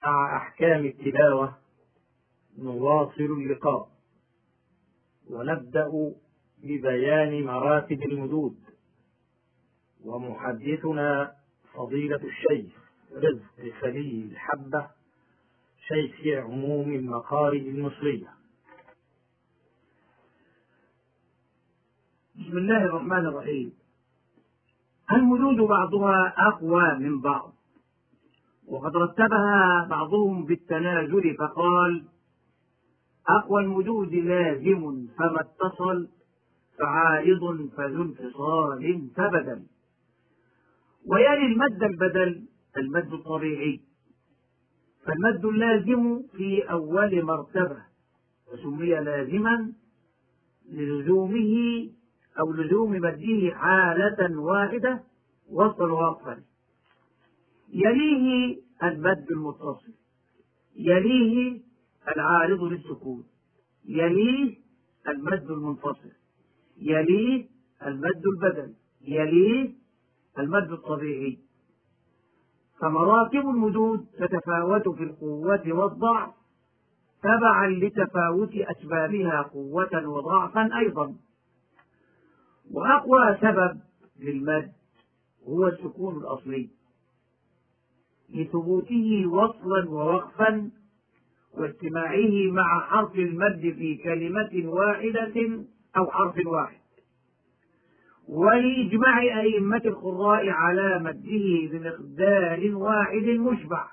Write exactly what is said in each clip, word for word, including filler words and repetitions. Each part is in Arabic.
مع أحكام التلاوة نواصل اللقاء، ونبدأ ببيان مراتب المدود. ومحدثنا فضيلة الشيخ رزق خليل حبة، شيخ عموم المخارج المصرية. بسم الله الرحمن الرحيم. المدود بعضها أقوى من بعض، وقد رتبها بعضهم بالتنازل فقال: أقوى المدود لازم فما اتصل، فعارض فذو انفصال فبدل. ويلي المد البدل المد الطبيعي، فالمد اللازم في أول مرتبة وسمي لازما للزومه أو لزوم مده حالة واحدة وصل وقفا. يليه المد المتصل، يليه العارض للسكون، يليه المد المنفصل، يليه المد البدل، يليه المد الطبيعي. فمراتب المدود تتفاوت في القوة والضعف تبعا لتفاوت أسبابها قوة وضعفا أيضا. وأقوى سبب للمد هو السكون الأصلي لثبوته وصلا ووقفا واجتماعه مع حرف المد في كلمة واحدة أو حرف واحد، ولإجماع أئمة القراء على مده بمقدار واحد مشبع.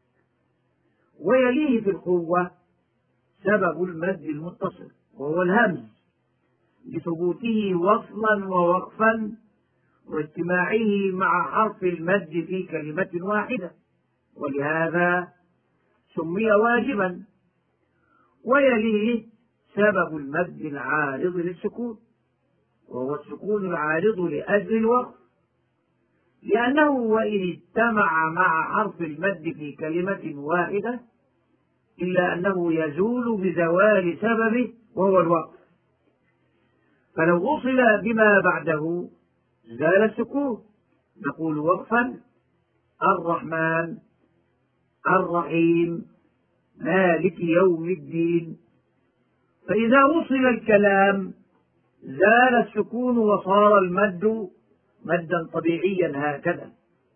ويليه في القوة سبب المد المتصل وهو الهمز لثبوته وصلا ووقفا واجتماعه مع حرف المد في كلمة واحدة، ولهذا سمي واجبا. ويليه سبب المد العارض للسكون وهو السكون العارض لأجل الوقف، لأنه وإن اجتمع مع حرف المد في كلمة واحدة إلا أنه يزول بزوال سببه وهو الوقف، فلو وصل بما بعده زال السكون. نقول وقفا: الرحمن الرحيم مالك يوم الدين. فإذا وصل الكلام زال السكون وصار المد مدا طبيعيا هكذا: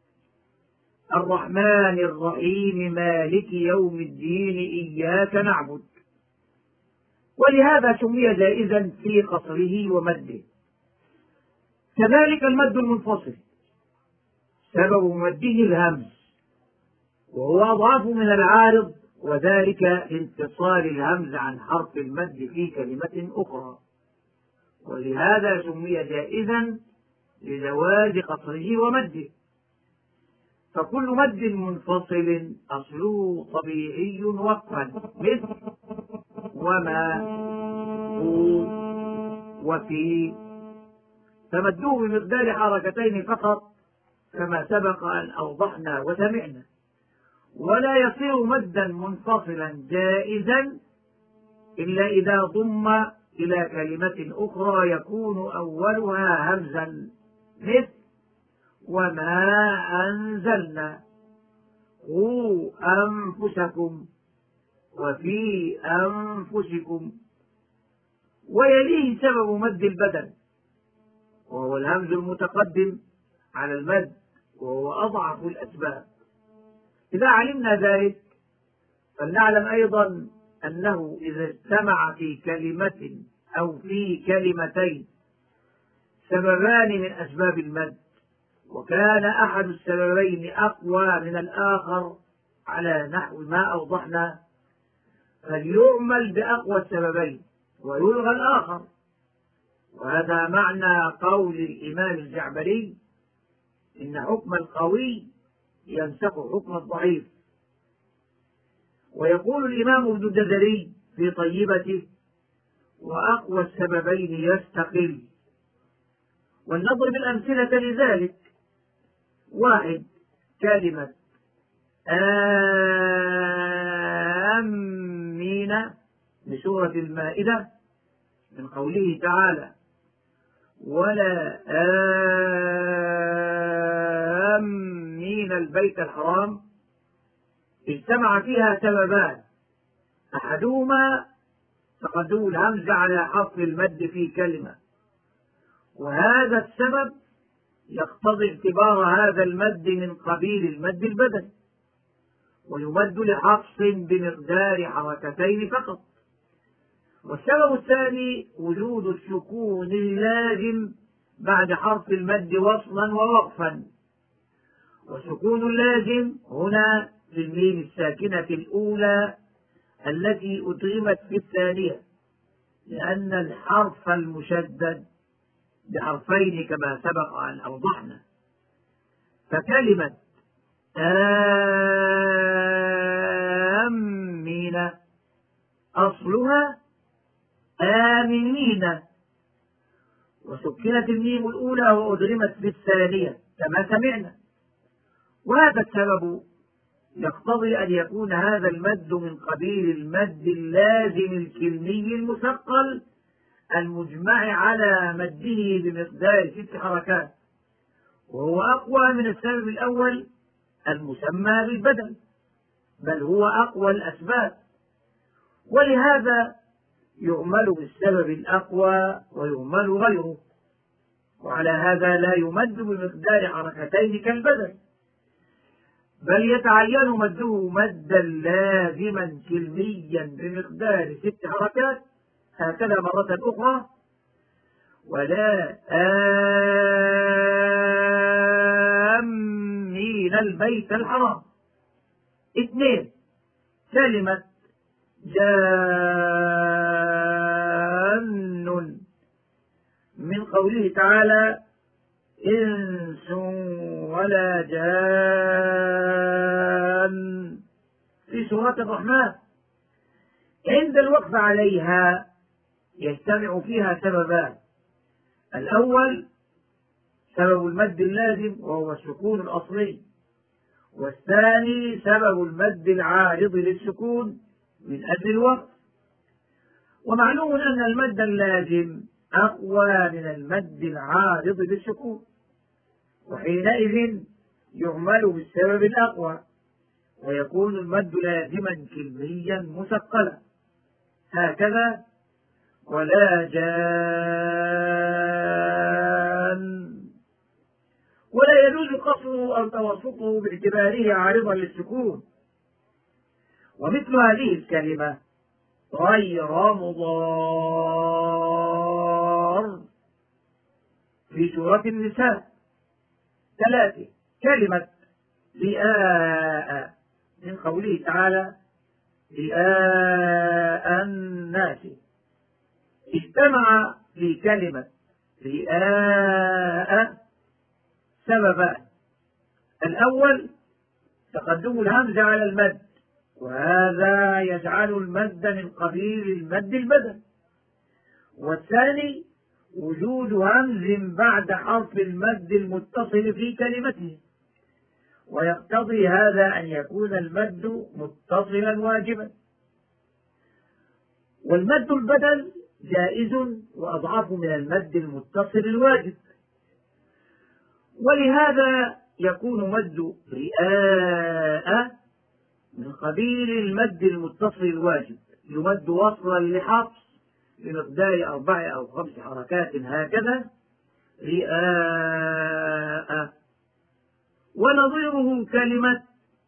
الرحمن الرحيم مالك يوم الدين إياك نعبد. ولهذا سمي جائزا في قصره ومده. كذلك المد المنفصل سبب مده الهمز وهو أضعف من العارض، وذلك انفصال الهمز عن حرف المد في كلمة أخرى، ولهذا سمي جائزا لجواز قصره ومده. فكل مد منفصل أصله طبيعي وقفا، مثل وما هو وفي، فمدوه بمقدار حركتين فقط كما سبق أن أوضحنا وسمعنا. ولا يصير مدا منفصلا جائزا إلا إذا ضم إلى كلمة أخرى يكون أولها همزا، مثل وما أنزلنا، قوا أنفسكم، وفي أنفسكم. ويليه سبب مد البدل وهو الهمز المتقدم على المد وهو أضعف الأسباب. إذا علمنا ذلك فلنعلم أيضا أنه إذا اجتمع في كلمة أو في كلمتين سببان من أسباب المد وكان أحد السببين أقوى من الآخر على نحو ما أوضحنا، فليعمل بأقوى السببين ويلغى الآخر. وهذا معنى قول الإمام الجعبري: إن حكم القوي ينسخ حكم الضعيف. ويقول الإمام ابن الجزري في طيبته: وأقوى السببين يستقل. ولنضرب الأمثلة لذلك: واحد، كلمة آمين بسورة المائدة من قوله تعالى: ولا آمين البيت الحرام، اجتمع فيها سببان، أحدهما تقدم الهمز على حرف المد في كلمة، وهذا السبب يقتضي اعتبار هذا المد من قبيل المد البدل، ويمد لحفص بمقدار حركتين فقط. والسبب الثاني وجود السكون اللازم بعد حرف المد وصلا ووقفا، وسكون اللازم هنا في الميم الساكنة الأولى التي أدغمت في الثانية، لأن الحرف المشدد بحرفين كما سبق أن أوضحنا. فكلمة آمين أصلها آمنين، وسكنت الميم الأولى وأدغمت في الثانية كما سمعنا. وهذا السبب يقتضي أن يكون هذا المد من قبيل المد اللازم الكلمي المثقل المجمع على مده بمقدار ست حركات، وهو أقوى من السبب الأول المسمى بالبدل، بل هو أقوى الأسباب، ولهذا يعمل بالسبب الأقوى ويعمل غيره، وعلى هذا لا يمد بمقدار حركتين كالبدل، بل يتعين مده مدا لازما كلميا بمقدار ست حركات، هكذا مرة أخرى: ولا آمين البيت الحرام. اثنين، كلمة جان من قوله تعالى: إنس ولا جان في سورة الرحمن. عند الوقف عليها يجتمع فيها سببان: الأول سبب المد اللازم وهو السكون الأصلي، والثاني سبب المد العارض للسكون من أجل الوقف. ومعلوم أن المد اللازم أقوى من المد العارض للسكون، وحينئذ يعمل بالسبب الأقوى ويكون المد لازما كلميا مثقلا، هكذا: ولا جان. ولا يجوز قصره أو توسطه باعتباره عارضا للسكون. ومثل هذه الكلمة غير مضار في سورة النساء. ثلاثة، كلمة رئاء من قوله تعالى: رئاء الناس. اجتمع في كلمة رئاء سببان: الأول تقدم الهمز على المد، وهذا يجعل المد من قبيل المد البدل. والثاني وجود همز بعد حرف المد المتصل في كلمته، ويقتضي هذا أن يكون المد متصلا واجبا. والمد البدل جائز وأضعف من المد المتصل الواجب، ولهذا يكون مد رئاء من قبيل المد المتصل الواجب، يمد وصلا لحفص بمقدار أربع أو خمس حركات، هكذا: رئاء. ونظيره كلمة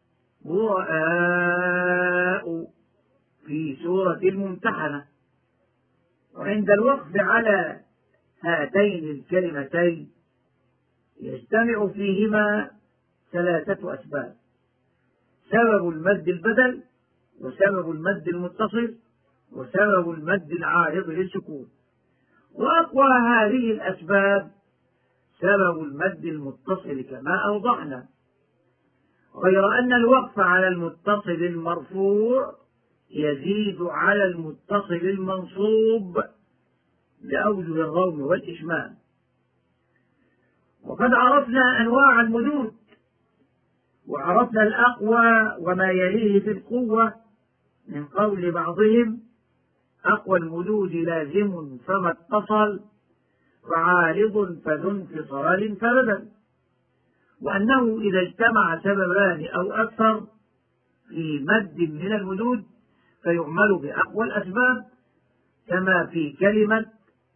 براء في سورة الممتحنة. وعند الوقف على هاتين الكلمتين يجتمع فيهما ثلاثة أسباب: سبب المد البدل، وسبب المد المتصل، وسبب المد العارض للسكون. وأقوى هذه الأسباب سبب المد المتصل كما أوضحنا، غير أن الوقف على المتصل المرفوع يزيد على المتصل المنصوب لأوجه الروم والإشمام. وقد عرفنا أنواع المدود، وعرفنا الأقوى وما يليه في القوة، من قول بعضهم: أقوى المدود لازم فما اتصل، وعارض فذو انفصال فبدل. وأنه إذا اجتمع سببان أو أكثر في مد من المدود فيعمل بأقوى الأسباب، كما في كلمة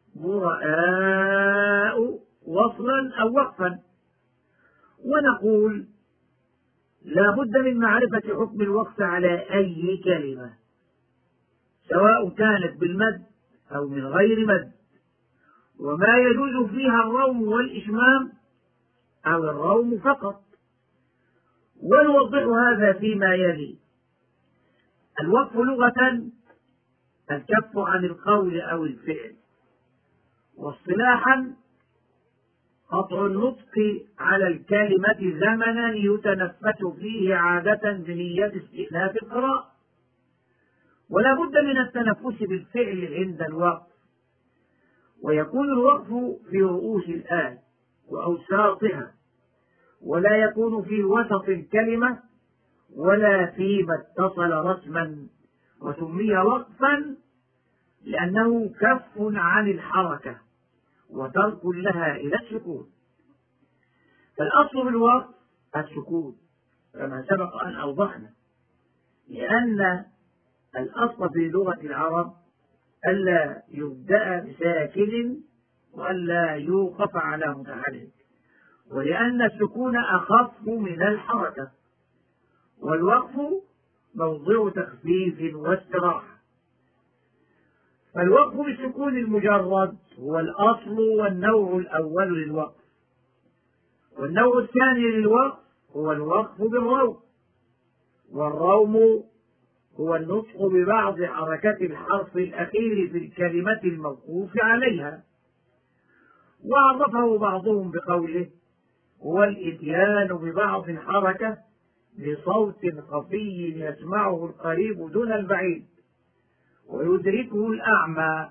براء وصلا أو وقفا. ونقول لا بد من معرفة حكم الوقف على أي كلمة، سواء كانت بالمد أو من غير مد، وما يجوز فيها الروم والإشمام أو الروم فقط. ونوضح هذا فيما يلي. الوقف لغة الكف عن القول أو الفعل، واصطلاحا قطع النطق على الكلمة زمنا يتنفس فيه عادة بنية استئناف القراءة. ولا بد من التنفس بالفعل عند الوقف، ويكون الوقف في رؤوس الآية وأوساطها، ولا يكون في وسط الكلمة ولا فيما اتصل رسما، وسمي وقفا لأنه كف عن الحركة وترك لها إلى السكون. فالأصل في الوقف السكون كما سبق أن أوضحنا، لأن الأصل في لغة العرب ألا يبدأ بساكن وألا يوقف على متحرك، ولأن السكون أخف من الحركة، والوقف موضع تخفيف واستراحة. فالوقف بالسكون المجرد هو الأصل والنوع الأول للوقف، والنوع الثاني للوقف هو الوقف بالروم، والروم هو النطق ببعض حركة الحرف الأخير في الكلمة الموقوف عليها. وعرفه بعضهم بقوله هو الإتيان ببعض الحركة بصوت خفي يسمعه القريب دون البعيد ويدركه الأعمى،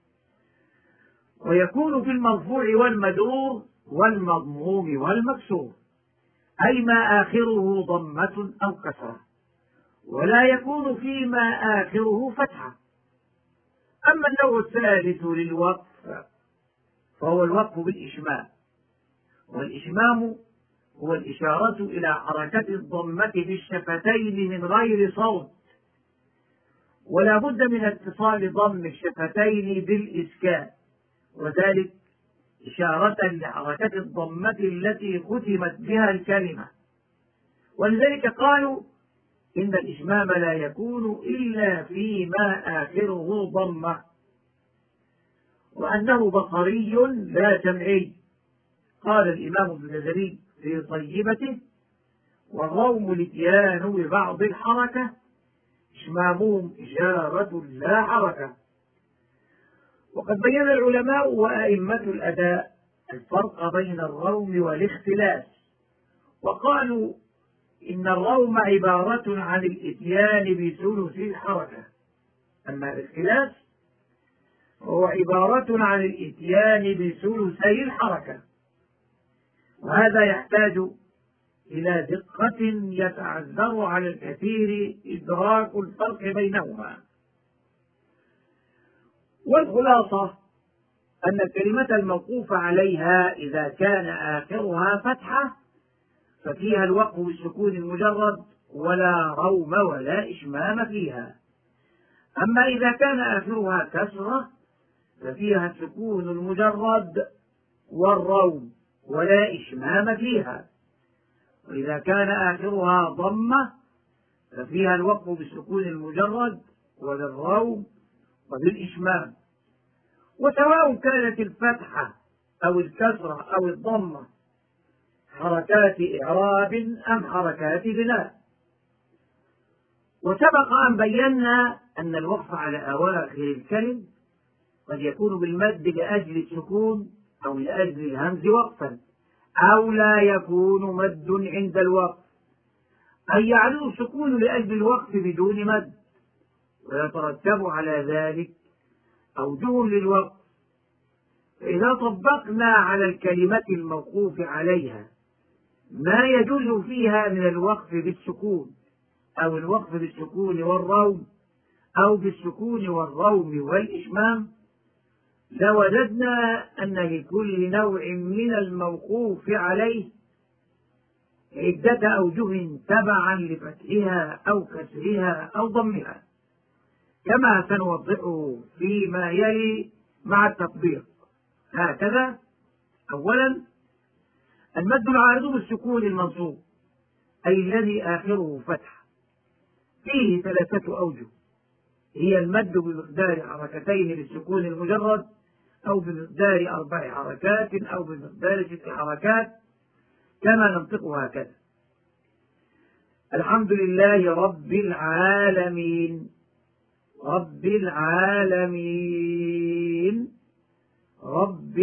ويكون في المرفوع والمجرور والمضموم والمكسور، أي ما آخره ضمة أو كسرة، ولا يكون فيما آخره فتحة. أما النوع الثالث للوقف فهو الوقف بالإشمام، والإشمام هو الإشارة إلى حركة الضمة بالشفتين من غير صوت، ولا بد من اتصال ضم الشفتين بالإسكان، وذلك إشارة لحركة الضمة التي ختمت بها الكلمة. ولذلك قالوا إن الإشمام لا يكون إلا فيما آخره ضمة، وأنه بصري لا سمعي. قال الإمام ابن الجزري في طيبته والروم الاتيان ببعض الحركة إشمامهم إشارة لا حركة. وقد بين العلماء وأئمة الأداء الفرق بين الروم والاختلاس، وقالوا إن الروم عبارة عن الإتيان بثلث الحركة، أما الاختلاس هو عبارة عن الإتيان بثلثي الحركة، وهذا يحتاج إلى دقة يتعذر على الكثير إدراك الفرق بينهما. والخلاصة أن الكلمة الموقوف عليها إذا كان آخرها فتحة ففيها الوقف بالسكون المجرد ولا روم ولا إشمام فيها، أما إذا كان آخرها كسرة ففيها السكون المجرد والروم ولا إشمام فيها، وإذا كان آخرها ضمة ففيها الوقف بالسكون المجرد وبالروم وبالإشمام. وسواء كانت الفتحة أو الكسرة أو الضمة حركات إعراب أم حركات بناء. وسبق أن بينا أن الوقف على أواخر الكلم قد يكون بالمد لأجل السكون أو لأجل الهمز وقفا، أو لا يكون مد عند الوقف، أي يعلو السكون لأجل الوقف بدون مد، ويترتب على ذلك أوجه للوقف. فإذا طبقنا على الكلمة الموقوف عليها ما يجوز فيها من الوقف بالسكون أو الوقف بالسكون والروم أو بالسكون والروم والإشمام، لوجدنا أن لكل نوع من الموقوف عليه عدة أوجه تبعا لفتحها أو كسرها أو ضمها، كما سنوضحه فيما يلي مع التطبيق. هكذا: أولا، المد العارض بالسكون المنصوب، أي الذي آخره فتح، فيه ثلاثة أوجه، هي المد بمقدار حركتين للسكون المجرد، أو بمقدار أربع حركات، أو بمقدار ست حركات، كما ننطقها هكذا: الحمد لله رب العالمين، رب العالمين، رب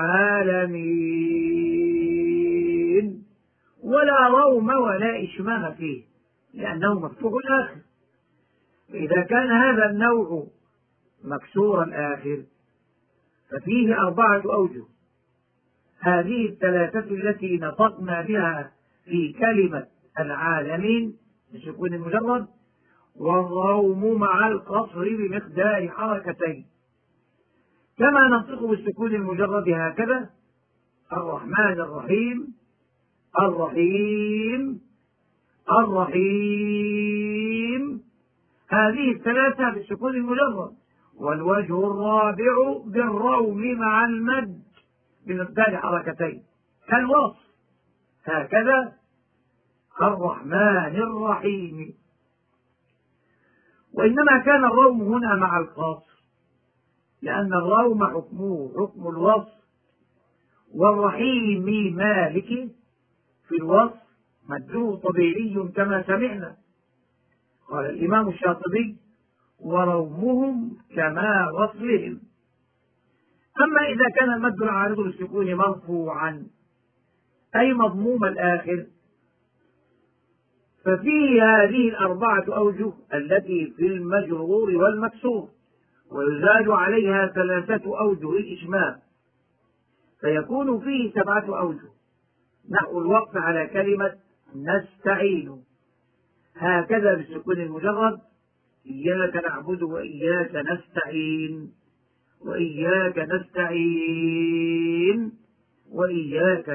العالمين، ولا روم ولا إشمام فيه لأنه مفتوح الآخر. فإذا كان هذا النوع مكسور الآخر ففيه أربعة أوجه، هذه الثلاثة التي نطقنا بها في كلمة العالمين بسكون المجرد، والروم مع القصر بمقدار حركتين، كما ننطق بالسكون المجرد هكذا: الرحمن الرحيم، الرحيم، الرحيم، هذه الثلاثة بالسكون المجرد. والوجه الرابع بالروم مع المد بمقدار حركتين كالوصف، هكذا: الرحمن الرحيم. وإنما كان الروم هنا مع القصر، لأن الروم حكمه حكم الوصف، والرحيم مالك في الوصف مده طبيعي كما سمعنا. قال الإمام الشاطبي: ورومهم كما وصلهم. أما إذا كان المد العارض للسكون مرفوعا أي مضموم الآخر ففيه هذه الأربعة أوجه التي في المجرور والمكسور، ويزاد عليها ثلاثة أوجه الإشمام، فيكون فيه سبعة أوجه، نحو الوقف على كلمة نستعين، هكذا بالسكون المجرد: إياك نعبد وإياك نستعين، وإياك نستعين، وإياك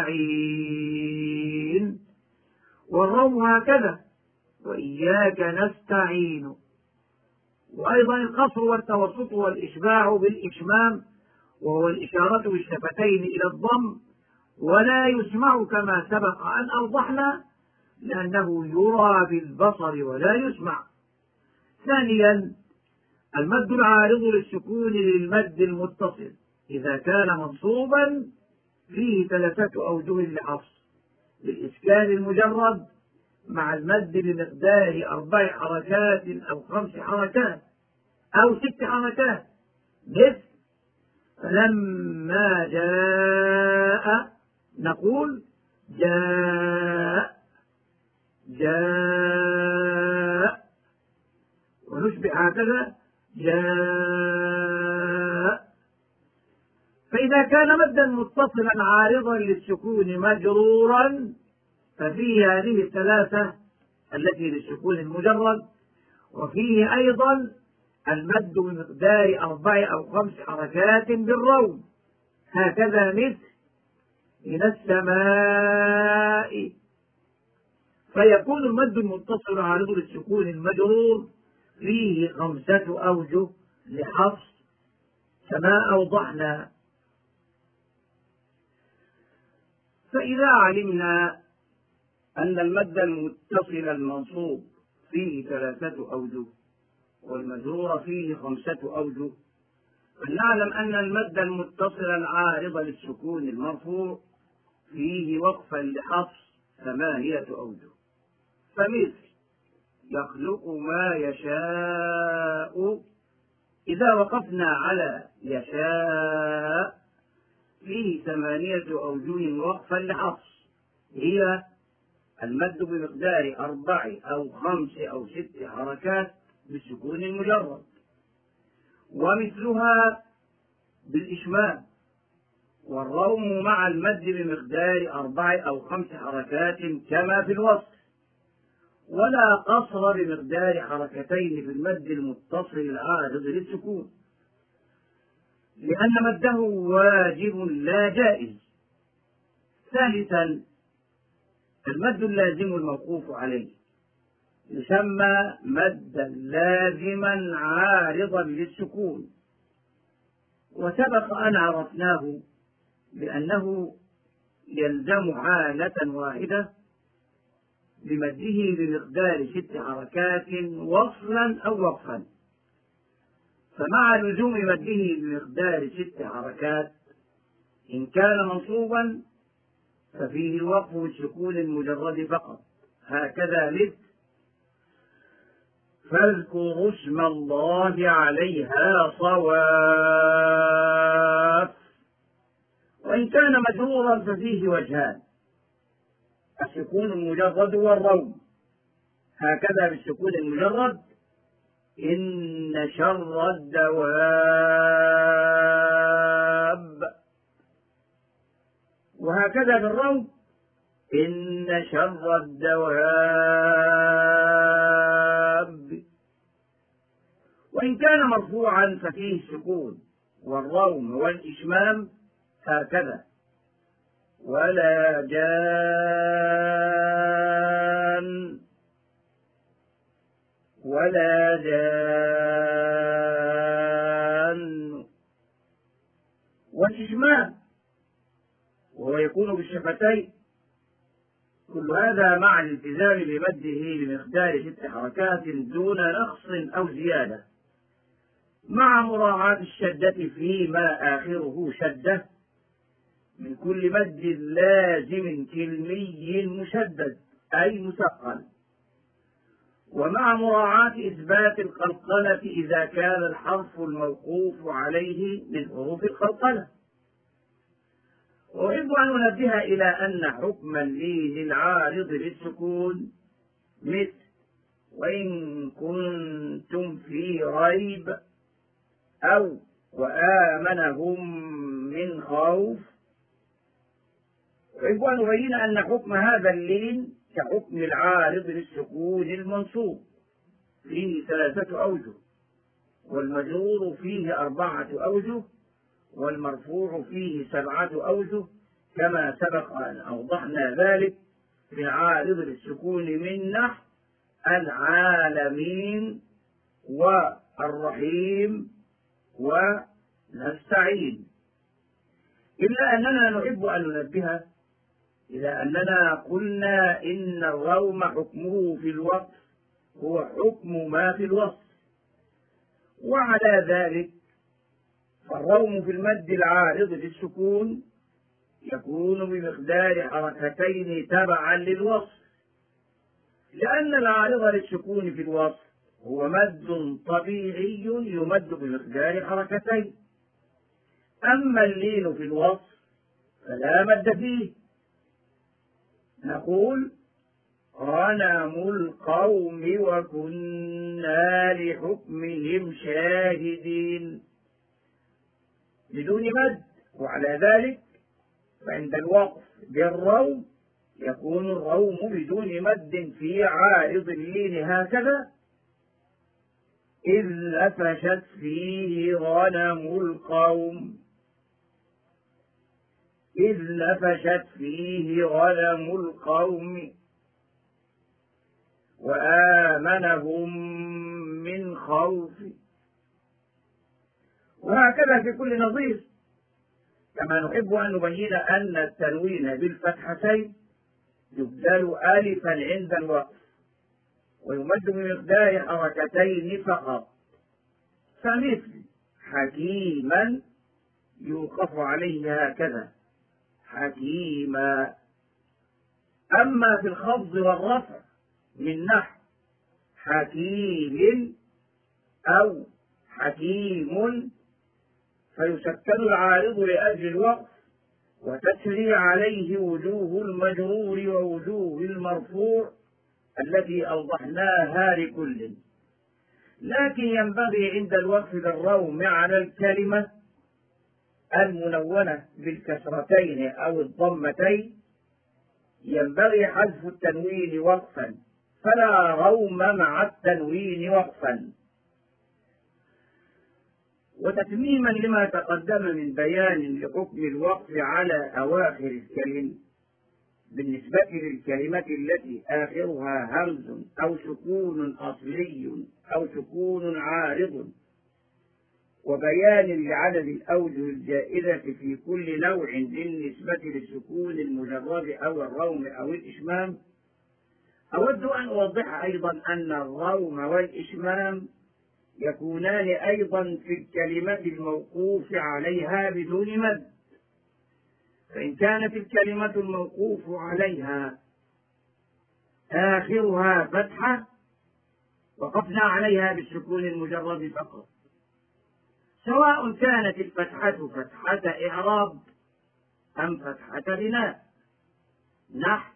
نستعين. والروم هكذا: وإياك نستعين. وأيضا القصر والتوسط والإشباع بالإشمام، وهو الإشارة بالشفتين إلى الضم، ولا يسمع كما سبق أن أوضحنا لأنه يرى بالبصر ولا يسمع. ثانيا، المد العارض للسكون للمد المتصل إذا كان منصوبا فيه ثلاثة أوجه لحفص: بالإسكان المجرد مع المد بمقدار أربع حركات أو خمس حركات أو ست حركات، مثل: فلما جاء نقول جاء، جاء، ونشبع هكذا جاء. فإذا كان مدا متصلا عارضا للسكون مجرورا ففيه هذه الثلاثة التي للسكون المجرد، وفيه أيضا المد بمقدار أربع أو خمس حركات بالروم، هكذا مثل: من السماء. فيكون المد المتصل عارض للسكون المجرور فيه خمسة أوجه لحفص كما أوضحنا. فإذا علمنا أن المد المتصل المنصوب فيه ثلاثة أوجه والمجرور فيه خمسة أوجه، فلنعلم أن المد المتصل العارض للسكون المرفوع فيه وقفا لحفص ثمانية أوجه، فمثل: يخلق ما يشاء. إذا وقفنا على يشاء فيه ثمانية أوجه وقفا لحفص، هي المد بمقدار أربع أو خمس أو ست حركات بالسكون المجرد، ومثلها بالإشمام، والروم مع المد بمقدار أربع أو خمس حركات كما في الوصف، ولا قصر بمقدار حركتين في المد المتصل العارض للسكون، لأن مده واجب لا جائز. ثالثا، المد اللازم الموقوف عليه يسمى مدا لازما عارضا للسكون، وسبق أن عرفناه بأنه يلزم حالة واحدة بمده بمقدار ست حركات وصلا أو وقفا. فمع لزوم مده بمقدار ست حركات إن كان منصوبا ففيه الوقف بالسكون المجرد فقط، هكذا مثل فاذكروا اسم الله عليها صواف. وإن كان مجرورا ففيه وجهان، السكون المجرد والروم، هكذا بالسكون المجرد إن شر الدواب، وهكذا بالروم إن شر الدواب. وإن كان مرفوعا ففيه السكون والروم والإشمام، هكذا ولا جان ولا جان، والإشمام وهو يكون بالشفتين. كل هذا مع الالتزام بمده بمقدار ست حركات دون نقص أو زيادة، مع مراعاة الشدة فيما آخره شدة من كل مد لازم كلمي مشدد أي مثقل، ومع مراعاة إثبات القلقلة إذا كان الحرف الموقوف عليه من حروف القلقلة. وأحب أن أنبه إلى أن حكم اللين العارض للسكون مثل وإن كنتم في ريب أو وآمنهم من خوف. أحب أن أبين أن حكم هذا اللين كحكم العارض للسكون المنصوب فيه ثلاثة أوجه، والمجرور فيه أربعة أوجه، والمرفوع فيه سبعة أوجه، كما سبق أن أوضحنا ذلك في العارض للسكون من نحو العالمين والرحيم ونستعين. إلا أننا نحب أن ننبه إلى أننا قلنا إن الروم حكمه في الوقف هو حكم ما في الوصف، وعلى ذلك فالروم في المد العارض للسكون يكون بمقدار حركتين تبعا للوصف، لأن العارض للسكون في الوصف هو مد طبيعي يمد بمقدار حركتين، أما اللين في الوصف فلا مد فيه. نقول غنم القوم وكنا لحكمهم شاهدين بدون مد، وعلى ذلك فعند الوقف بالروم يكون الروم بدون مد في عارض اللين هكذا إذ نفشت فيه غنم القوم، إذ نفشت فيه غنم القوم وآمنهم من خوف. وهكذا في كل نظير. كما نحب أن نبين أن التنوين بالفتحتين يبدل ألفا عند الوقف ويمد بمقدار حركتين فقط، فمثل حكيما يوقف عليه هكذا حكيما. أما في الخفض والرفع من نحو حكيم أو حكيم فيسكن العارض لأجل الوقف وتسري عليه وجوه المجرور ووجوه المرفوع التي أوضحناها لكل. لكن ينبغي عند الوقف بالروم على الكلمة المنونة بالكسرتين أو الضمتين ينبغي حذف التنوين وقفا، فلا روم مع التنوين وقفا. وتتميما لما تقدم من بيان لحكم الوقف على أواخر الكلم، بالنسبة للكلمة التي آخرها همز أو سكون أصلي أو سكون عارض، وبيان لعدد الأوجه الجائزة في كل نوع بالنسبة للسكون المجرد أو الروم أو الإشمام. أود أن أوضح أيضا أن الروم والإشمام يكونان أيضا في الكلمة الموقوف عليها بدون مد، فإن كانت الكلمة الموقوف عليها آخرها فتحة وقفنا عليها بالسكون المجرد فقط، سواء كانت الفتحة فتحة إعراب أم فتحة بناء، نحو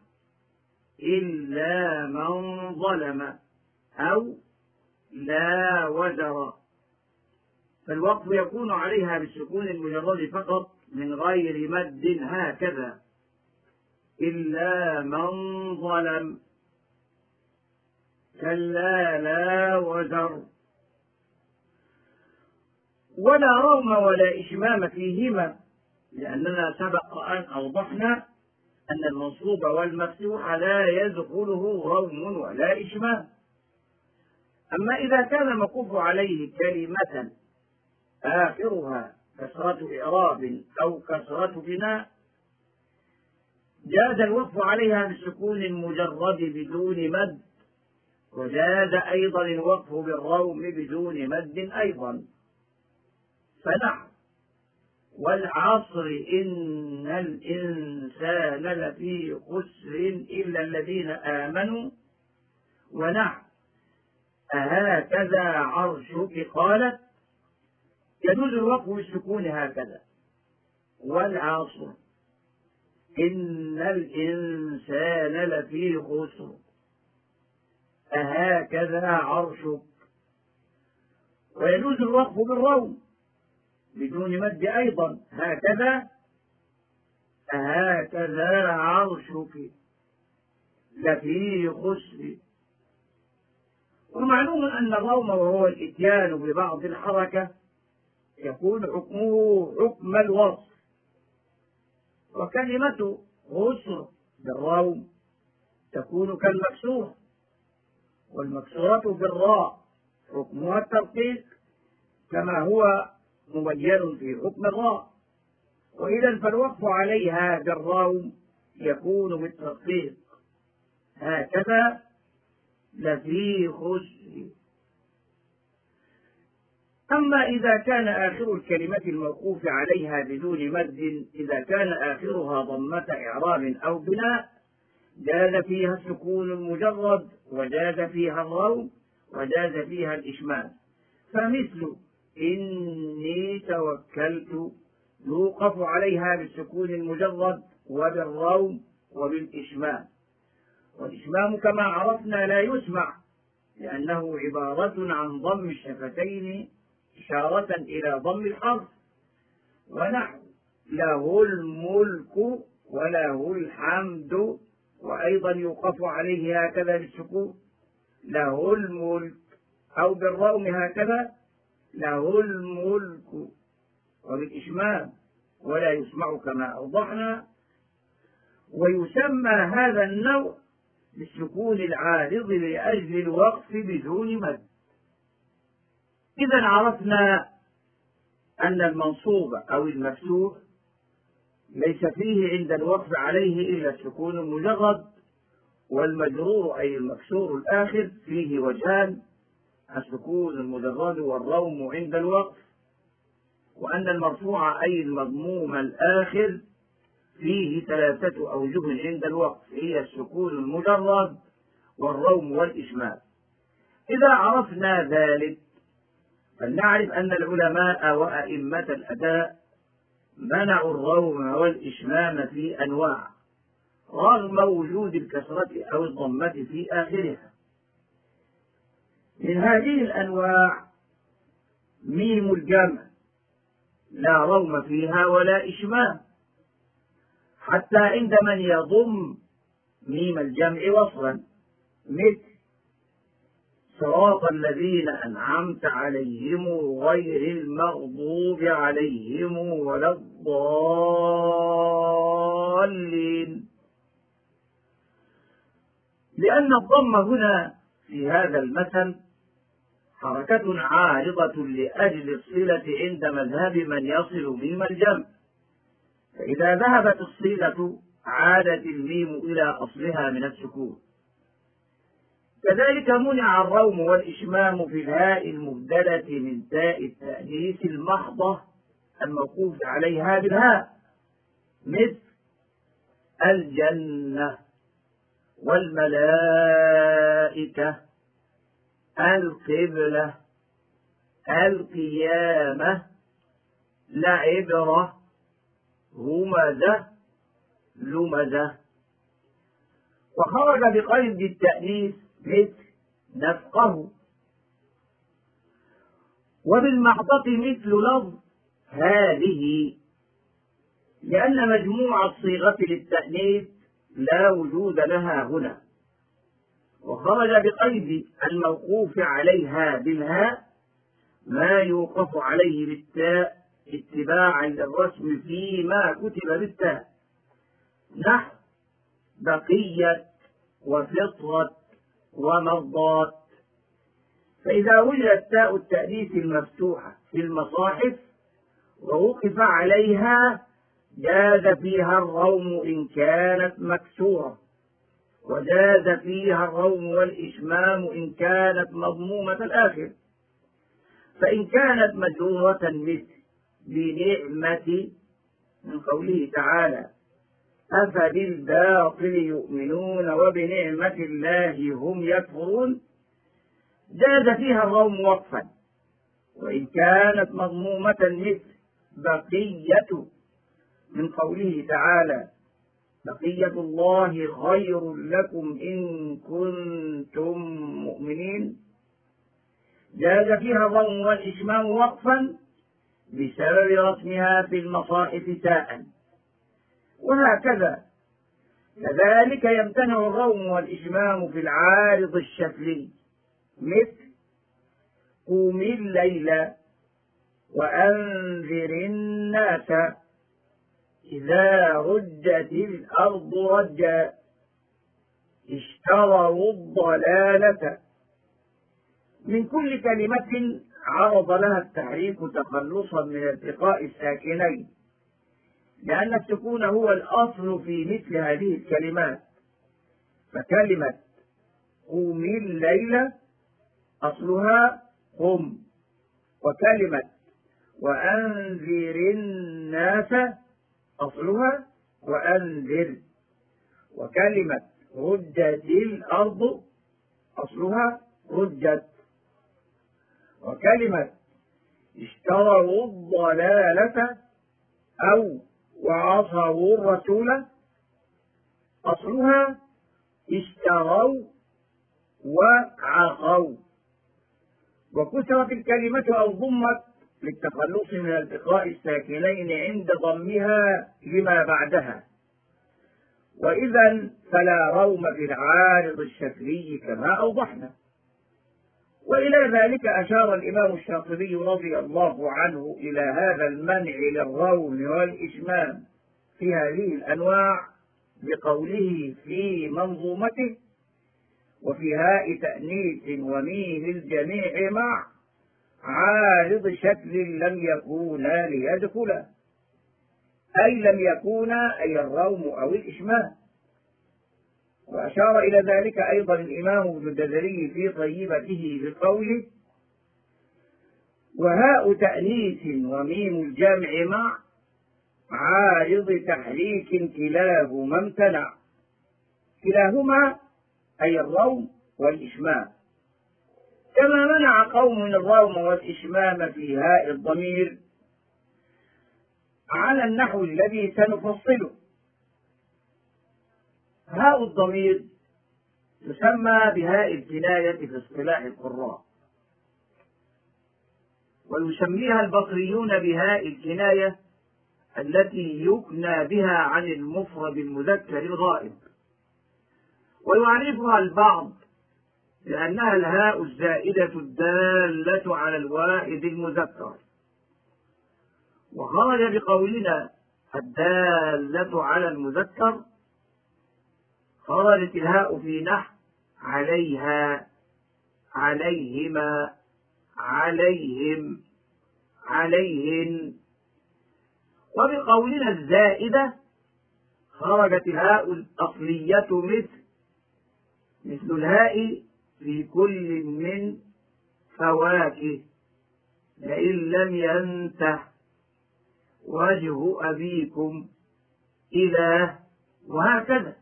إلا من ظلم أو لا وزر، فالوقف يكون عليها بالسكون المجرد فقط من غير مد، هكذا إلا من ظلم، كلا لا وزر. ولا روم ولا إشمام فيهما، لأننا سبق أن أوضحنا أن المنصوب والمفتوح لا يدخله روم ولا إشمام. أما إذا كان الموقوف عليه كلمة آخرها كسرة إعراب أو كسرة بناء، جاز الوقف عليها بالسكون المجرد بدون مد، وجاز أيضا الوقف بالروم بدون مد أيضا، فنحو والعصر إن الإنسان لفي خسر إلا الذين آمنوا، ونحو أهكذا عرشك قالت، يجوز الوقف بالسكون هكذا، والعصر إن الإنسان لفي خسر أهكذا عرشك، ويجوز الوقف بالروم بدون مد أيضا، هكذا أهكذا عرشك لفي خسر. ومعلوم أن الروم وهو الإتيان ببعض الحركة يكون حكمه حكم الوصف، وكلمة خسر بالروم تكون كالمكسور، والمكسورة بالراء حكمها الترقيق كما هو مبين في حكم الراء، وإذا فالوقف عليها بالروم يكون بالترقيق، هكذا لفي خسر. أما إذا كان آخر الكلمة الموقوف عليها بدون مد، إذا كان آخرها ضمة إعراب أو بناء، جاز فيها السكون المجرد، وجاز فيها الروم، وجاز فيها الإشمام، فمثل إني توكلت يوقف عليها بالسكون المجرد وبالروم وبالإشمام، والإشمام كما عرفنا لا يسمع لأنه عبارة عن ضم الشفتين إشارة إلى ضم الحرف، ونحو له الملك وله الحمد، وأيضا يوقف عليه هكذا بالسكون له الملك، أو بالروم هكذا له الملك وبالإشمام، ولا يسمع كما أوضحنا. ويسمى هذا النوع بالسكون العارض لأجل الوقف بدون مد. إذا عرفنا أن المنصوب أو المفتوح ليس فيه عند الوقف عليه إلا السكون المجرد، والمجرور أي المكسور الآخر فيه وجهان، السكون المجرد والروم عند الوقف، وأن المرفوع أي المضموم الآخر فيه ثلاثة أوجه عند الوقف، هي السكون المجرد والروم والإشمام. إذا عرفنا ذلك فلنعرف أن العلماء وأئمة الأداء منعوا الروم والإشمام في أنواع رغم وجود الكسرة أو الضمة في آخرها. من هذه الأنواع ميم الجمع لا روم فيها ولا إشمام، حتى عند من يضم ميم الجمع وصلا، مثل صراط الذين أنعمت عليهم غير المغضوب عليهم ولا الضالين، لأن الضم هنا في هذا المثل حركة عارضة لأجل الصلة عند مذهب من يصل بهم الجمع، فإذا ذهبت الصلة عادت الميم إلى أصلها من السكون. كذلك منع الروم والإشمام في الهاء المبدلة من تاء التأنيث المحضة الموقوف عليها بالهاء، مثل الجنة والملائكة، القبلة، القيامة، لعبرة، همزة، لمزة. وخرج بقيد التأنيث مثل نفقه. وبالمحضة مثل لفظ هذه، لأن مجموع الصيغة للتأنيث لا وجود لها هنا. وخرج بقيد الموقوف عليها بالهاء ما يوقف عليه بالتاء اتباعا للرسم فيما كتب بالتاء، نحو بقية وفطرة ومرضات. فإذا وجدت تاء التأنيث المفتوحة في المصاحف ووقف عليها جاز فيها الروم إن كانت مكسورة، وجاز فيها الروم والإشمام إن كانت مضمومة الآخر. فإن كانت مجرورة مثل بنعمة من قوله تعالى أفبالباطل يؤمنون وبنعمة الله هم يكفرون، جاز فيها الروم وقفا. وإن كانت مضمومة مثل بقية من قوله تعالى بقية الله خير لكم إن كنتم مؤمنين، جاز فيها الروم والإشمام وقفا بسبب رسمها في المصاحف تاء. وهكذا كذلك يمتنع الروم والإشمام في العارض الشكلي مثل قوم الليل وأنذر الناس إذا رجت الأرض رجا اشتروا الضلالة. من كل كلمة عرض لها التحريك تخلصا من التقاء الساكنين، لأن السكون هو الأصل في مثل هذه الكلمات. فكلمة قوم الليل أصلها قم، وكلمة وأنذر الناس أصلها وأنذر، وكلمة رجت الأرض أصلها رجت، وكلمة اشتروا الضلالة أو وعصوا الرسول أصلها اشتروا وعصوا. وكسرت الكلمة أو ضمت للتخلص من التقاء الساكنين عند ضمها لما بعدها. وإذا فلا روم في العارض الشكلي كما أوضحنا. وإلى ذلك أشار الإمام الشاطبي رضي الله عنه إلى هذا المنع للروم والإشمام في هذه الأنواع بقوله في منظومته وفي هاء تأنيث وميم الجميع مع عارض شكل لم يكونا ليدخلا، أي لم يكونا أي الروم أو الإشمام. وأشار إلى ذلك أيضا الإمام ابن الجزري في طيبته بقوله وهاء تأنيث وميم الجمع مع عارض تحريك كلاهما امتنع. كلاهما أي الروم والإشمام، كما منع قوم الروم والإشمام في هاء الضمير على النحو الذي سنفصله. هاء الضمير تسمى بهاء الكناية في اصطلاح القراء، ويسميها البصريون بهاء الكناية التي يكنى بها عن المفرد المذكر الغائب، ويعرفها البعض لأنها الهاء الزائدة الدالة على الواحد المذكر. وخرج بقولنا الدالة على المذكر خرجت الهاء في نحو عليها، عليهما، عليهم، عليهن. وبقولنا الزائدة خرجت الهاء الأصلية مثل مثل الهاء في كل من فواكه، لئن لم ينته وجه أبيكم إذا، وهكذا.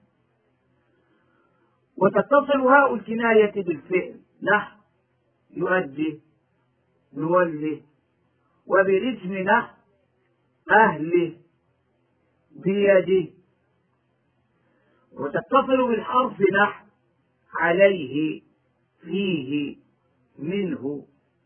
وتتصل هاء الكناية بالفعل نحو يؤدي، نولي، وبالاسم نحو أهله، بيده. وتتصل بالحرف نحو عليه، فيه، منه.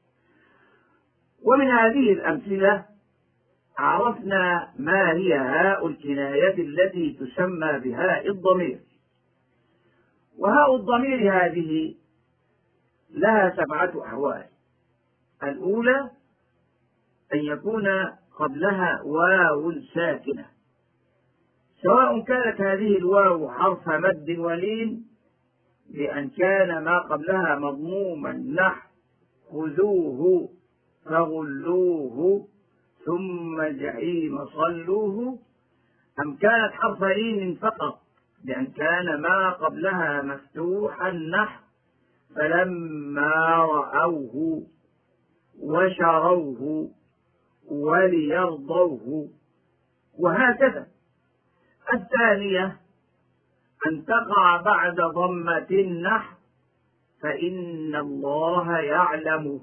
ومن هذه الأمثلة عرفنا ما هي هاء الكناية التي تسمى بهاء الضمير. وهاء الضمير هذه لها سبعة أحوال. الأولى أن يكون قبلها واو ساكنة، سواء كانت هذه الواو حرف مد ولين بأن كان ما قبلها مضموما نحو خذوه فغلوه ثم الجحيم صلوه، أم كانت حرف لين فقط بأن كان ما قبلها مفتوحا نحو فلما رأوه وشروه وليرضوه، وهكذا. الثانية أن تقع بعد ضمة نحو فإن الله يعلم،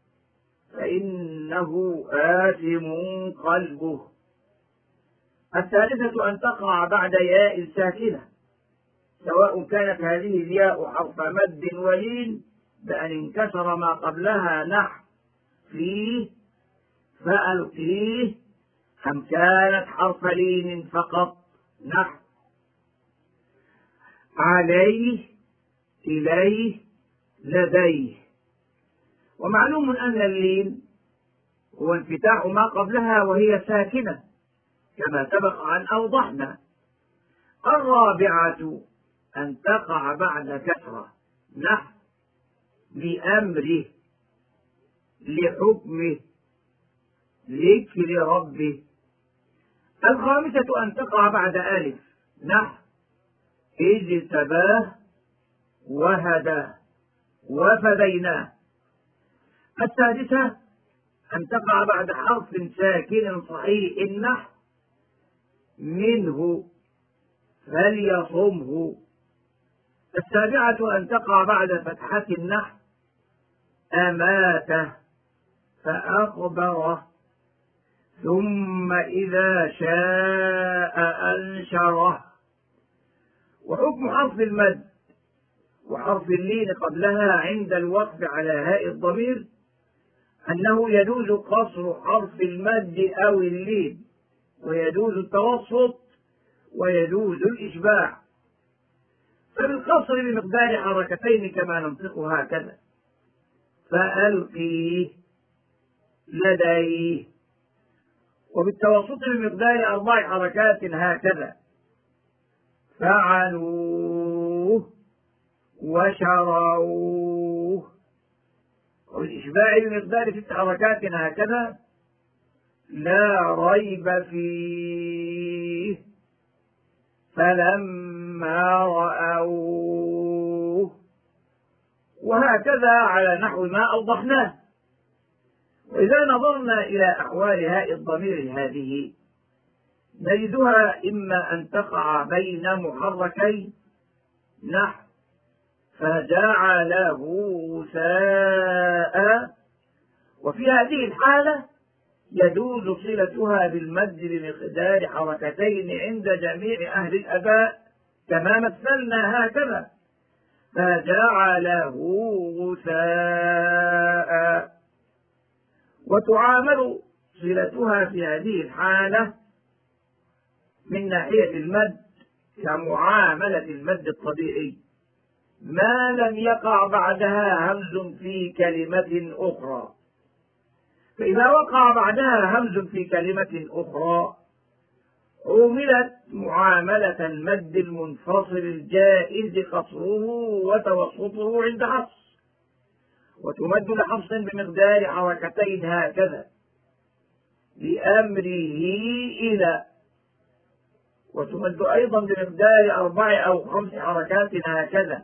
فإنه آثم قلبه. الثالثة أن تقع بعد ياء ساكنة، سواء كانت هذه الياء حرف مد ولين بأن انكسر ما قبلها نحو فيه فألقيه، أم كانت حرف لين فقط نحو عليه، إليه، لديه. ومعلوم أن اللين هو انفتاح ما قبلها وهي ساكنة كما سبق أن أوضحنا. الرابعة أن تقع بعد كسرة نحو لأمره، لحكمه، ذكر ربه. الخامسة أن تقع بعد ألف نحو اجتباه وهداه وفديناه. السادسة أن تقع بعد حرف ساكن صحيح نحو منه فليصمه. السابعة أن تقع بعد فتحة نحو أماته فأخبره ثم إذا شاء أنشره. وحكم حرف المد وحرف اللين قبلها عند الوقف على هاء الضمير أنه يجوز قصر حرف المد أو اللين، ويجوز التوسط، ويجوز الإشباع. فبالقصر بمقدار حركتين كما ننطق هكذا فألقيه، لديه. وبالتوسط بمقدار أربع حركات هكذا فعلوه وشروه. والإشباع بمقدار ست حركات هكذا لا ريب فيه فلما رأوه، وهكذا على نحو ما أوضحناه. وإذا نظرنا إلى أحوال هاء الضمير هذه نجدها إما أن تقع بين محركين نحو فجعله غثاء، وفي هذه الحالة يجوز صلتها بالمد بمقدار حركتين عند جميع أهل الأداء كما مثلنا هكذا فجعله غثاء. وتعامل صلتها في هذه الحالة من ناحية المد كمعاملة المد الطبيعي ما لم يقع بعدها همز في كلمة أخرى. فإذا وقع بعدها همز في كلمة أخرى عُملت معاملة المد المنفصل الجائز قصره وتوسطه عند حفص، وتمد لحفص بمقدار حركتين هكذا بأمره إلى، وتمد أيضا بمقدار أربع أو خمس حركات هكذا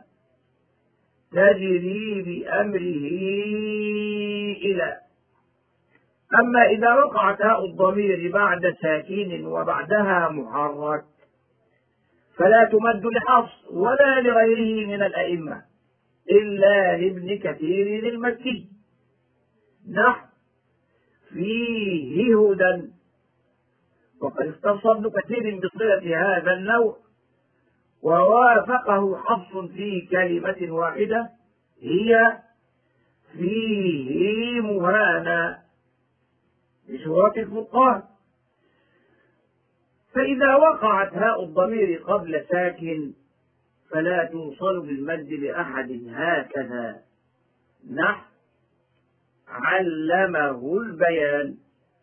تجري بأمره إلى. أما إذا وقعت هاء الضمير بعد ساكن وبعدها محرك فلا تمد لحفص ولا لغيره من الأئمة إلا لابن كثير المكي، نحو فيه هدى، وقد اختص ابن كثير بصلة هذا النوع ووافقه حفص في كلمة واحدة هي فيه مهانا بشروط الفقهاء. فإذا وقعت هاء الضمير قبل ساكن فلا توصل بالمد لأحد هكذا، نحو علمه البيان،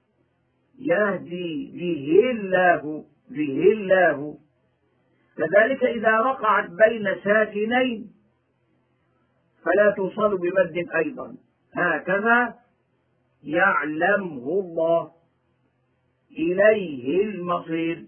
يهدي به الله به الله. كذلك إذا وقعت بين ساكنين فلا توصل بمد أيضا، هكذا يعلمه الله إليه المصير،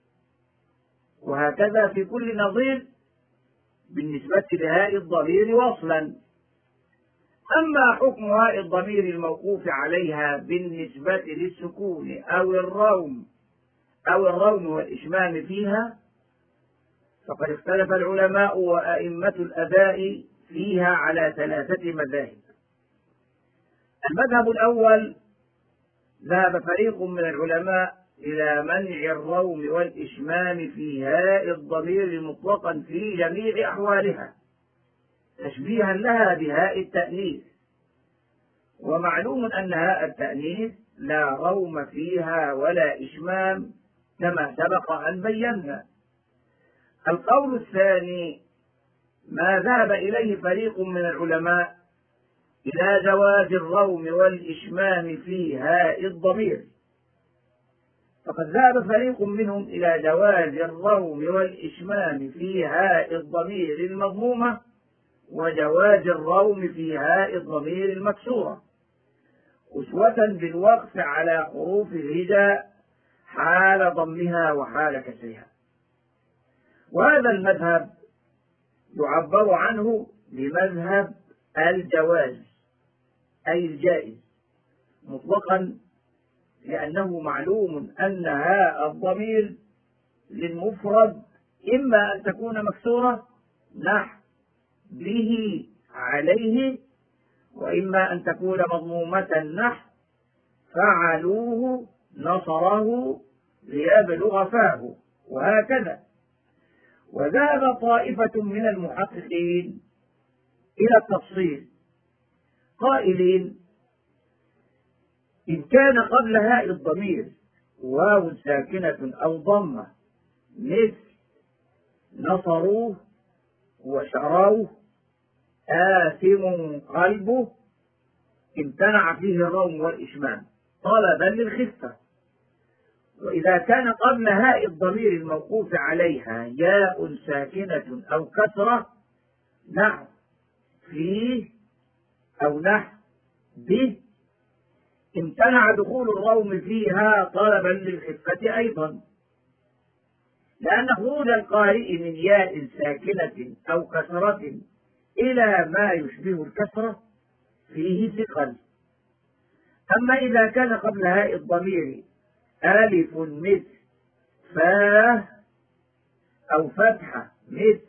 وهكذا في كل نظير بالنسبة لهاء الضمير وصلا. أما حكم هاء الضمير الموقوف عليها بالنسبة للسكون أو الروم أو الروم والإشمام فيها فقد اختلف العلماء وأئمة الأداء فيها على ثلاثة مذاهب. المذهب الأول ذهب فريق من العلماء إلى منع الروم والإشمام في هاء الضمير مطلقا في جميع أحوالها تشبيها لها بهاء التأنيث، ومعلوم أن هاء التأنيث لا روم فيها ولا إشمام كما سبق أن بينا. القول الثاني ما ذهب إليه فريق من العلماء إلى جواز الروم والإشمام في هاء الضمير، فقد ذهب فريق منهم إلى جواز الروم والإشمام في هاء الضمير المضمومة وجواز الروم في هاء الضمير المكسورة أسوة بالوقف على حروف الهجاء حال ضمها وحال كسرها. وهذا المذهب يعبر عنه بمذهب الجواز أي الجائز مطلقا، لأنه معلوم أن هاء الضمير للمفرد إما أن تكون مكسورة نحو به عليه، وإما أن تكون مضمومة نحو فعلوه نصره ليبلغ فاه، وهكذا. وذهب طائفة من المحققين إلى التفصيل قائلين إن كان قبل هاء الضمير واو ساكنة أو ضمة مثل نصروه وشروه آثم قلبه امتنع فيه الروم والإشمام طلبا للخفة. وإذا كان قبل هاء الضمير الموقوف عليها ياء ساكنة أو كسرة نحو فيه أو نحو به امتنع دخول الروم فيها طلبا للخفة أيضا، لأن خروج القارئ من ياء ساكنة أو كسرة إلى ما يشبه الكسرة فيه ثقل. أما إذا كان قبل هاء الضمير ألف مثل فاه أو فتحة مثل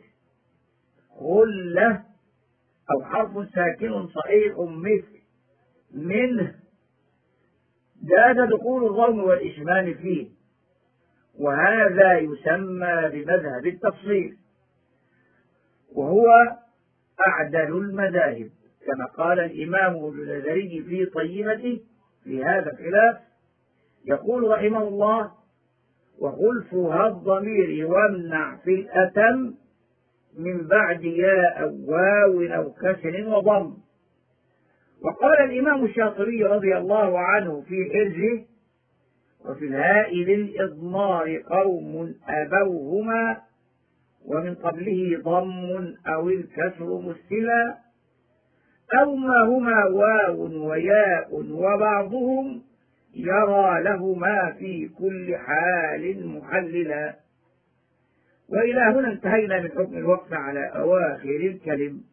خلة أو حرف ساكن صحيح مثل منه جاز دخول الروم والإشمام فيه، وهذا يسمى بمذهب التفصيل، وهو أعدل المذاهب كما قال الإمام الجزري في طيبته في هذا الخلاف، يقول رحمه الله وخلفها الضمير وامنع في الأتم من بعد ياء أو واو أو كسر وضم. وقال الإمام الشاطبي رضي الله عنه في حرزه وفي الهاء للإضمار قوم أبوهما، ومن قبله ضم أو الكسر مثلا، أو ما هما واو وياء وبعضهم يرى لهما في كل حال محللا. وإلى هنا انتهينا من حكم الوقف على أواخر الكلم.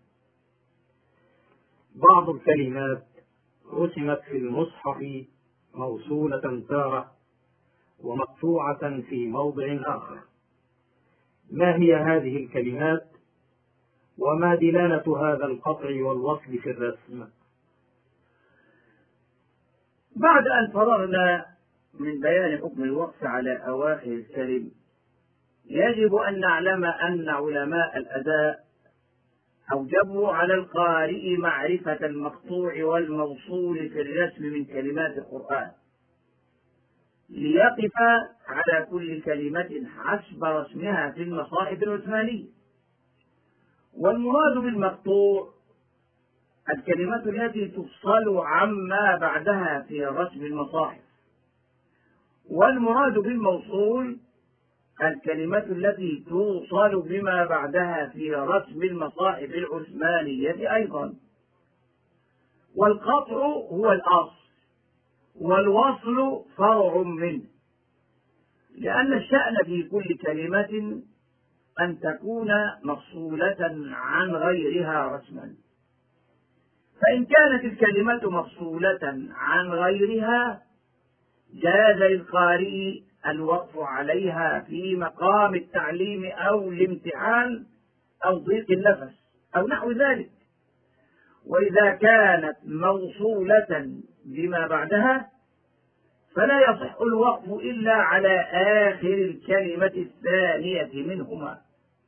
بعض الكلمات رسمت في المصحف موصولة تارة ومقطوعة في موضع آخر. ما هي هذه الكلمات وما دلالة هذا القطع والوصل في الرسم؟ بعد أن فرغنا من بيان حكم الوقف على أواخر الكلم، يجب أن نعلم أن علماء الأداء أوجبوا على القارئ معرفة المقطوع والموصول في الرسم من كلمات القرآن، ليقف على كل كلمة حسب رسمها في المصاحف العثمانية. والمراد بالمقطوع الكلمة التي تفصل عما بعدها في رسم المصاحف، والمراد بالموصول الكلمة التي توصل بما بعدها في رسم المصاحف العثمانية أيضا. والقطع هو الأصل والوصل فرع منه، لأن الشأن في كل كلمة أن تكون مفصولة عن غيرها رسما. فإن كانت الكلمة مفصولة عن غيرها جاز للقارئ الوقف عليها في مقام التعليم أو الامتحان أو ضيق النفس أو نحو ذلك. وإذا كانت موصولة بما بعدها فلا يصح الوقف إلا على آخر الكلمة الثانية منهما.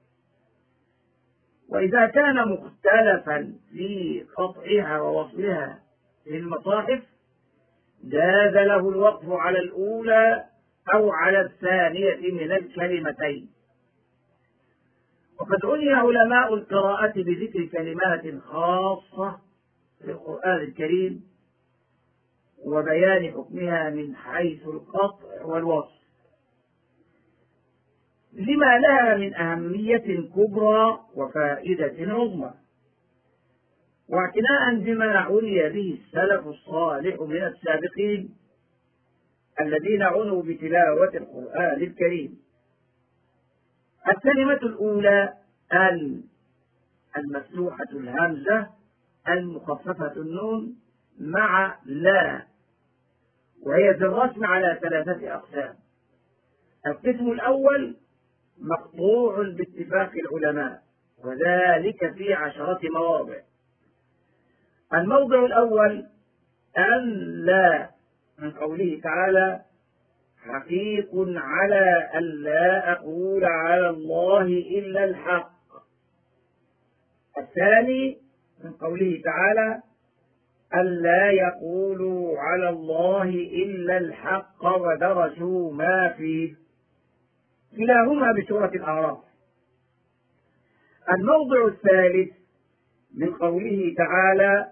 وإذا كان مختلفا في قطعها ووصلها في المصاحف جاز له الوقف على الأولى أو على الثانية من الكلمتين. وقد عني علماء القراءة بذكر كلمات خاصة في القرآن الكريم وبيان حكمها من حيث القطع والوصل، لما لها من أهمية كبرى وفائدة عظمى، واعتناء بما عني به السلف الصالح من السابقين الذين عنوا بتلاوة القرآن الكريم. الكلمة الأولى ال المفتوحة الهمزة المخففة النون مع لا، وهي في الرسم على ثلاثة أقسام. القسم الأول مقطوع باتفاق العلماء، وذلك في عشرة مواضع. الموضع الأول ألا، من قوله تعالى حقيق على ألا أقول على الله إلا الحق. الثاني من قوله تعالى ألا يقولوا على الله إلا الحق ودرسوا ما فيه، كلاهما بسورة الأعراف. الموضع الثالث من قوله تعالى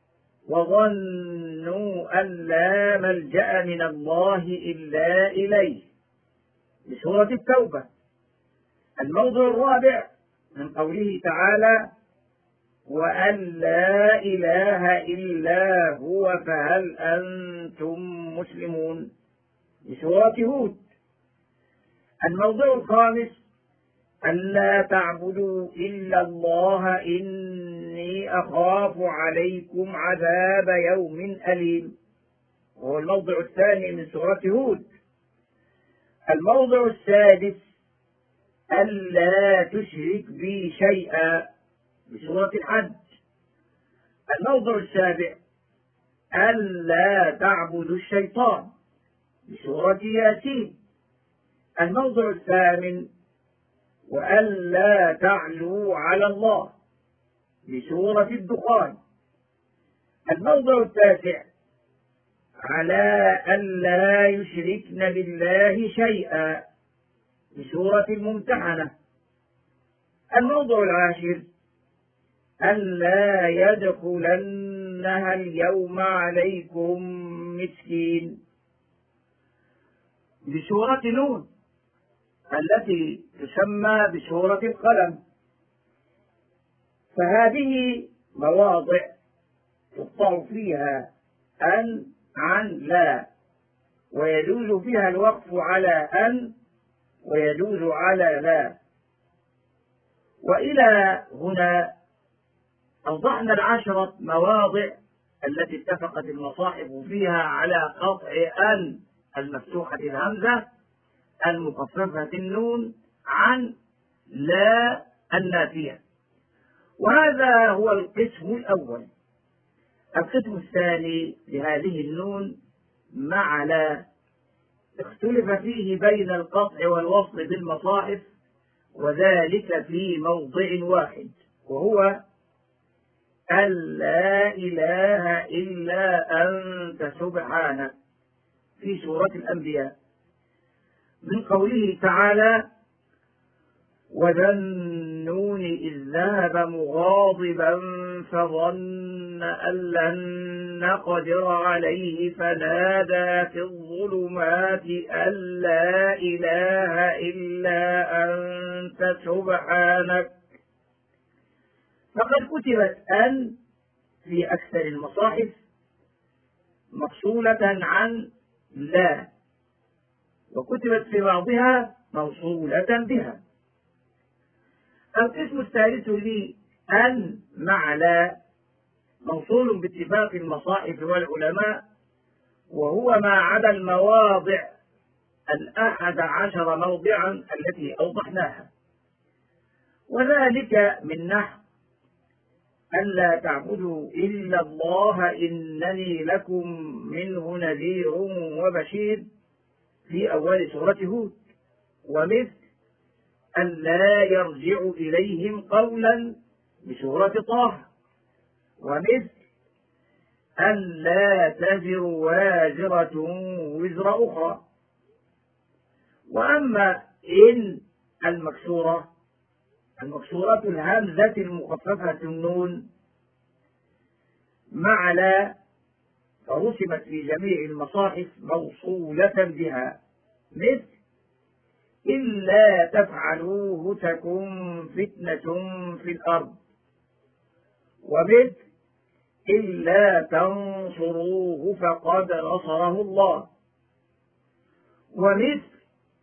وظنوا أن لا ملجأ من الله إلا إليه، بسورة التوبة. الموضع الرابع من قوله تعالى وأن لا إله إلا هو فهل أنتم مسلمون، بسورة هود. الموضع الخامس ألا تعبدوا إلا الله إني أخاف عليكم عذاب يوم أليم، وهو الموضع الثاني من سورة هود. الموضع السادس ألا تشرك بي شيئا، بسورة الحج. الموضع السابع ألا تعبدوا الشيطان، بسورة ياسين. الموضع الثامن وألا تعلوا على الله، بسورة الدخان. الموضع التاسع على ألا يشركن بالله شيئا، بسورة الممتحنة. الموضع العاشر ألا يدخلنها اليوم عليكم مسكين. بسورة نون التي تسمى بسورة القلم. فهذه مواضع تقطع فيها أن عن لا، ويجوز فيها الوقف على أن ويجوز على لا. وإلى هنا أوضحنا العشرة مواضع التي اتفقت المصاحف فيها على قطع أن المفتوحة الهمزة المخففة النون عن لا النافية. وهذا هو القسم الأول. القسم الثاني لهذه النون مع لا اختلف فيه بين القطع والوصل بالمصاحف، وذلك في موضع واحد، وهو أن لا إله إلا أنت سبحانك في سورة الأنبياء، من قوله تعالى: وذا النون إذ ذهب مغاضبا فظن أن لن نقدر عليه فنادى في الظلمات أن لا إله إلا أنت سبحانك. فقد كتبت أن في أكثر المصاحف مفصولة عن لا، وكتبت في بعضها موصولة بها. القسم الثالث لي أن مع لا موصول باتفاق المصاحف والعلماء، وهو ما عدا المواضع الأحد عشر موضعا التي أوضحناها، وذلك من نحو ألا تعبدوا إلا الله إنني لكم منه نذير وبشير في أول سورة هود، ومثل أن لا يرجع إليهم قولا بسورة طه، ومثل أن لا تزر وازرة وزر أخرى. وأما إن المكسورة المكسورة الهمزة المخففة النون مع لا فرسمت في جميع المصاحف موصولة بها، مثل إلا تفعلوه تكن فتنة في الأرض، ومثل إلا تنصروه فقد نصره الله، ومثل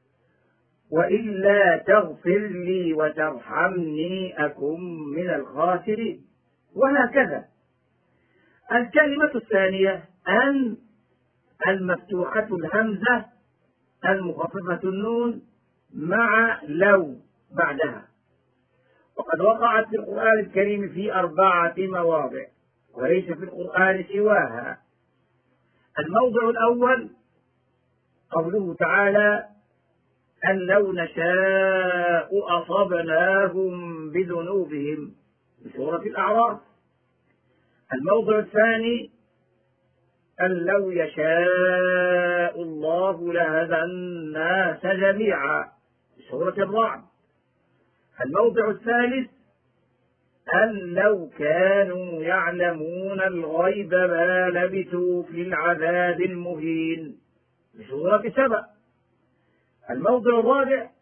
وإلا تغفر لي وترحمني أكن من الخاسرين، وهكذا. الكلمة الثانية أن المفتوحة الهمزة المخففة النون مع لو بعدها، وقد وقعت في القرآن الكريم في أربعة مواضع وليس في القرآن سواها. الموضع الأول قوله تعالى: أن لو نشاء أصبناهم بذنوبهم بسورة الأعراف. الموضع الثاني: أن لو يشاء الله لهدى الناس جميعا بسورة الرعد. الموضع الثالث: أن لو كانوا يعلمون الغيب ما لبثوا في العذاب المهين بسورة سبأ. الموضع الرابع: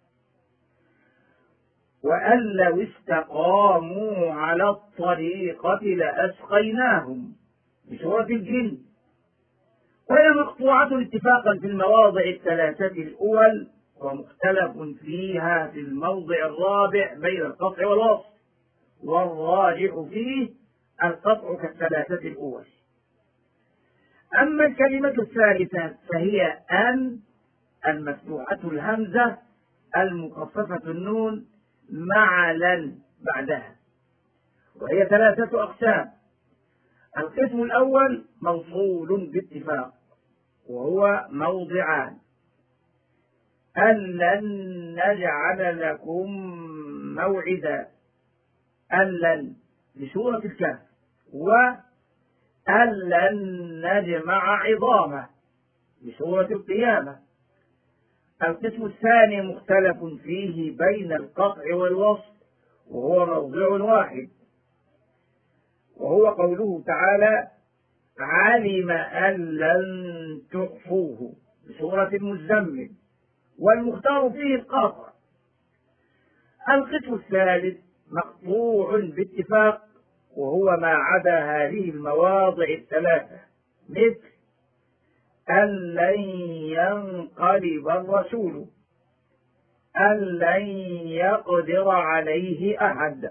وأن لو استقاموا على الطريقة لأسقيناهم بسورة الجن. وهي مقطوعة اتفاقا في المواضع الثلاثة الأول، ومختلف فيها في الموضع الرابع بين القطع والوصل، والراجح فيه القطع كالثلاثة الأول. أما الكلمة الثالثة فهي أن المفتوحة الهمزة المخففة النون مع لن بعدها، وهي ثلاثة أقسام. القسم الأول موصول باتفاق، وهو موضعان: أن لن نجعل لكم موعدا، أن لن بسورة الكهف، وأن لن نجمع عظامه بسورة القيامة. القسم الثاني مختلف فيه بين القطع والوصل، وهو موضع واحد، وهو قوله تعالى: علم أن لن تحصوه بسورة المزمل، والمختار فيه القاطع. القسم الثالث مقطوع باتفاق، وهو ما عدا هذه المواضع الثلاثة، مثل أن لن ينقلب الرسول، أن لن يقدر عليه أحد.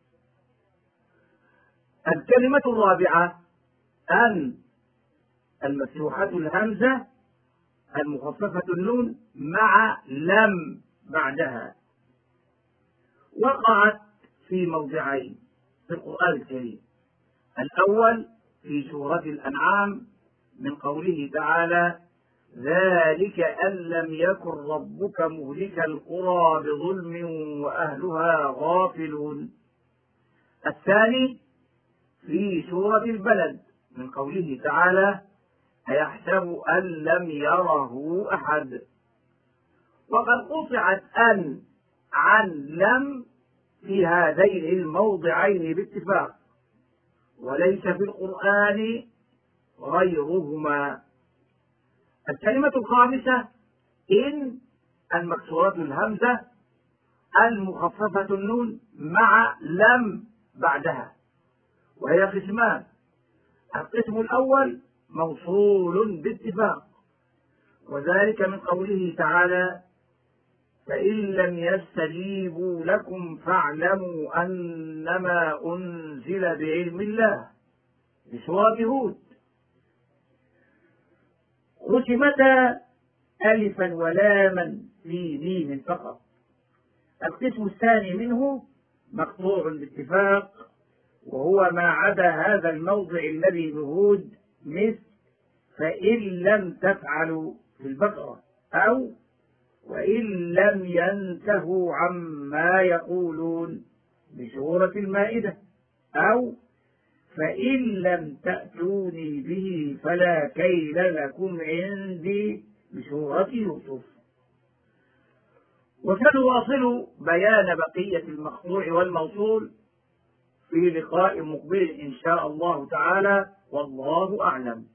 الكلمة الرابعة أن المفتوحة الهمزة المخففة النون مع لم بعدها، وقعت في موضعين في القرآن الكريم. الأول في سورة الأنعام من قوله تعالى: ذلك أن لم يكن ربك مهلك القرى بظلم وأهلها غافلون. الثاني في سورة البلد من قوله تعالى: أيحسب أن لم يره أحد. وقد قطعت أن عن لم في هذين الموضعين باتفاق، وليس في القرآن غيرهما. الكلمة الخامسة إن المكسورة الهمزة المخففة النون مع لم بعدها، وهي قسمان. القسم الأول موصول باتفاق، وذلك من قوله تعالى: فإن لم يستجيبوا لكم فاعلموا أنما أنزل بعلم الله، بسورة هود. ختمتا ألفا ولاما في ميم فقط. القسم الثاني منه مقطوع باتفاق، وهو ما عدا هذا الموضع الذي بهود، مثل فإن لم تفعلوا في البقرة، أو وإن لم ينتهوا عما يقولون بسورة المائدة، أو فإن لم تأتوني به فلا كيل لكم عندي بسورة يوسف. وسنواصل بيان بقية المقطوع والموصول في لقاء مقبل إن شاء الله تعالى، والله أعلم.